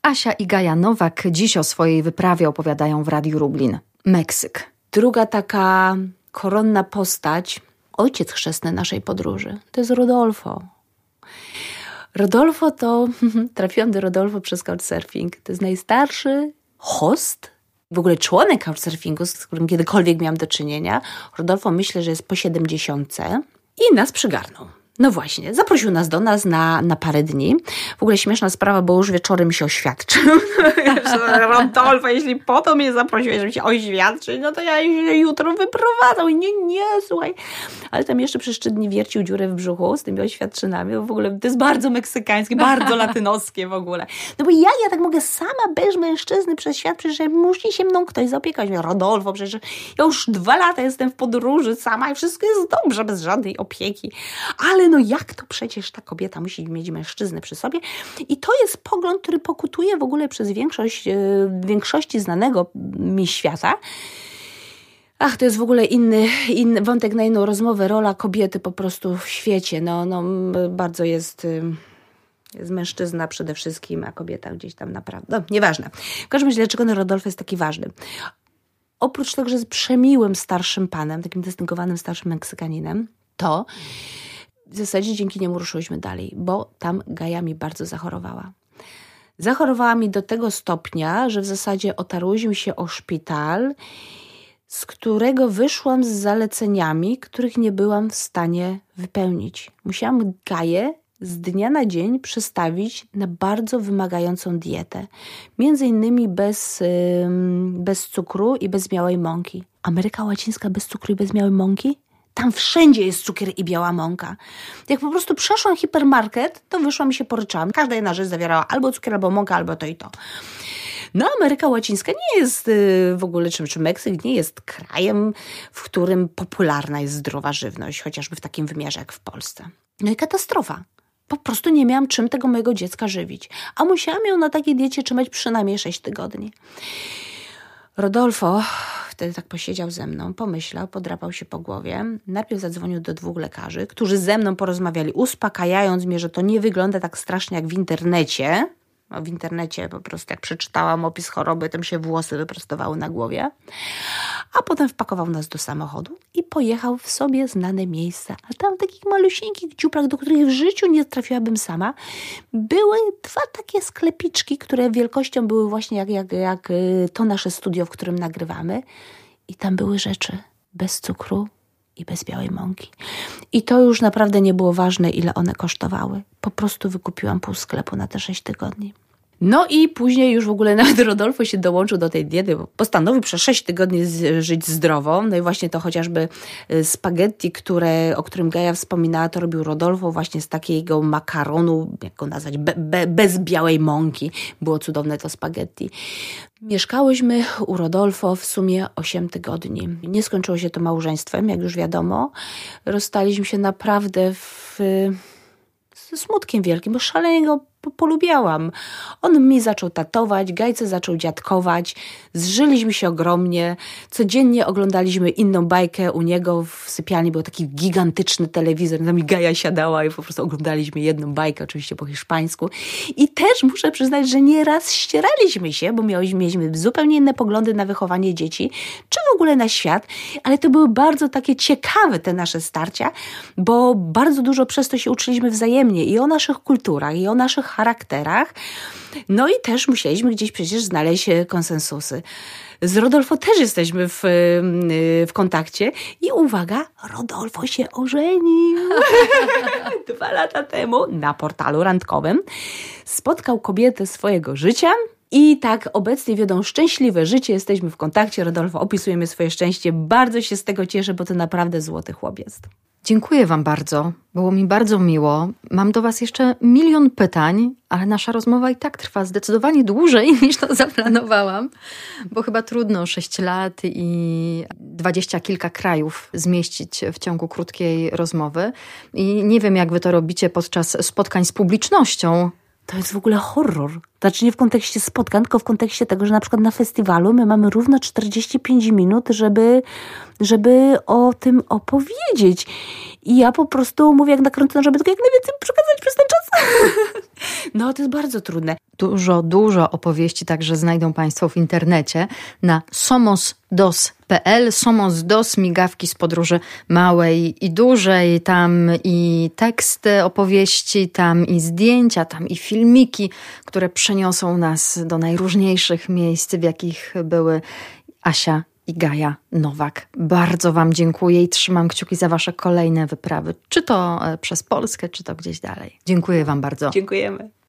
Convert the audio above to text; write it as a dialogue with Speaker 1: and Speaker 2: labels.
Speaker 1: Asia i Gaja Nowak dziś o swojej wyprawie opowiadają w Radiu Lublin. Meksyk.
Speaker 2: Druga taka koronna postać, ojciec chrzestny naszej podróży, to jest Rodolfo. Rodolfo to, trafiłam do Rodolfo przez Couchsurfing, to jest najstarszy host, w ogóle członek Couchsurfingu, z którym kiedykolwiek miałam do czynienia. Rodolfo myślę, że jest po 70 i nas przygarnął. No właśnie, zaprosił nas do nas na parę dni. W ogóle śmieszna sprawa, bo już wieczorem się oświadczył. Rodolfo, jeśli po to mnie zaprosiłeś, żeby się oświadczyć, no to ja się jutro wyprowadzał. Nie, słuchaj. Ale tam jeszcze przez 3 dni wiercił dziurę w brzuchu z tymi oświadczynami. W ogóle to jest bardzo meksykańskie, bardzo latynoskie w ogóle. No bo ja tak mogę sama bez mężczyzny przez świat, przecież musi się mną ktoś zaopiekować. Rodolfo, przecież ja już 2 lata jestem w podróży sama i wszystko jest dobrze, bez żadnej opieki. Ale no jak to przecież ta kobieta musi mieć mężczyznę przy sobie? I to jest pogląd, który pokutuje w ogóle przez większości znanego mi świata. Ach, to jest w ogóle inny wątek na inną rozmowę. Rola kobiety po prostu w świecie. No bardzo jest mężczyzna przede wszystkim, a kobieta gdzieś tam naprawdę. No, nieważne. W każdym razie, dlaczego Rodolfo jest taki ważny? Oprócz tego, że jest przemiłym starszym panem, takim dystyngowanym starszym Meksykaninem, to w zasadzie dzięki niemu ruszyłyśmy dalej, bo tam Gaja mi bardzo zachorowała. Zachorowała mi do tego stopnia, że w zasadzie otarłyśmy się o szpital, z którego wyszłam z zaleceniami, których nie byłam w stanie wypełnić. Musiałam Gaję z dnia na dzień przestawić na bardzo wymagającą dietę. Między innymi bez cukru i bez białej mąki. Ameryka Łacińska bez cukru i bez białej mąki? Tam wszędzie jest cukier i biała mąka. Jak po prostu przeszłam hipermarket, to wyszłam i się poryczałam. Każda jedna rzecz zawierała albo cukier, albo mąka, albo to i to. No, Ameryka Łacińska nie jest w ogóle czy Meksyk nie jest krajem, w którym popularna jest zdrowa żywność, chociażby w takim wymiarze jak w Polsce. No i katastrofa. Po prostu nie miałam czym tego mojego dziecka żywić. A musiałam ją na takiej diecie trzymać przynajmniej 6 tygodni. Rodolfo wtedy tak posiedział ze mną, pomyślał, podrapał się po głowie. Najpierw zadzwonił do 2 lekarzy, którzy ze mną porozmawiali, uspokajając mnie, że to nie wygląda tak strasznie jak w internecie. No, w internecie po prostu jak przeczytałam opis choroby, to mi się włosy wyprostowały na głowie. A potem wpakował nas do samochodu i pojechał w sobie znane miejsca. A tam takich malusieńkich dziuplach, do których w życiu nie trafiłabym sama, były 2 takie sklepiczki, które wielkością były właśnie jak to nasze studio, w którym nagrywamy. I tam były rzeczy bez cukru i bez białej mąki. I to już naprawdę nie było ważne, ile one kosztowały. Po prostu wykupiłam pół sklepu na te 6 tygodni. No i później już w ogóle nawet Rodolfo się dołączył do tej diety, bo postanowił przez 6 tygodni żyć zdrowo. No i właśnie to chociażby spaghetti, o którym Gaja wspominała, to robił Rodolfo właśnie z takiego makaronu, jak go nazwać, bez białej mąki. Było cudowne to spaghetti. Mieszkałyśmy u Rodolfo w sumie 8 tygodni. Nie skończyło się to małżeństwem, jak już wiadomo. Rozstaliśmy się naprawdę ze smutkiem wielkim, bo szalenie go polubiałam. On mi zaczął tatować, Gajce zaczął dziadkować, zżyliśmy się ogromnie, codziennie oglądaliśmy inną bajkę u niego w sypialni, był taki gigantyczny telewizor, tam Gaja siadała i po prostu oglądaliśmy jedną bajkę, oczywiście po hiszpańsku i też muszę przyznać, że nieraz ścieraliśmy się, bo mieliśmy zupełnie inne poglądy na wychowanie dzieci, czy w ogóle na świat, ale to były bardzo takie ciekawe te nasze starcia, bo bardzo dużo przez to się uczyliśmy wzajemnie i o naszych kulturach, i o naszych charakterach. No i też musieliśmy gdzieś przecież znaleźć konsensusy. Z Rodolfo też jesteśmy w kontakcie i uwaga, Rodolfo się ożenił 2 lata temu na portalu randkowym. Spotkał kobietę swojego życia i tak obecnie wiodą szczęśliwe życie, jesteśmy w kontakcie. Rodolfo, opisujemy swoje szczęście. Bardzo się z tego cieszę, bo to naprawdę złoty chłop jest.
Speaker 1: Dziękuję Wam bardzo. Było mi bardzo miło. Mam do Was jeszcze 1 000 000 pytań, ale nasza rozmowa i tak trwa zdecydowanie dłużej niż to zaplanowałam, bo chyba trudno 6 lat i 20 kilka krajów zmieścić w ciągu krótkiej rozmowy. I nie wiem, jak Wy to robicie podczas spotkań z publicznością.
Speaker 2: To jest w ogóle horror. Znaczy nie w kontekście spotkań, tylko w kontekście tego, że na przykład na festiwalu my mamy równo 45 minut, żeby o tym opowiedzieć. I ja po prostu mówię jak nakręcona, żeby tylko jak najwięcej przekazać przez ten czas. No, to jest bardzo trudne.
Speaker 1: Dużo opowieści także znajdą Państwo w internecie na somosdos.pl. Somos Dos, migawki z podróży małej i dużej. Tam i teksty opowieści, tam i zdjęcia, tam i filmiki, które przeniosą nas do najróżniejszych miejsc, w jakich były Asia i Gaja Nowak. Bardzo Wam dziękuję i trzymam kciuki za Wasze kolejne wyprawy, czy to przez Polskę, czy to gdzieś dalej. Dziękuję Wam bardzo.
Speaker 2: Dziękujemy.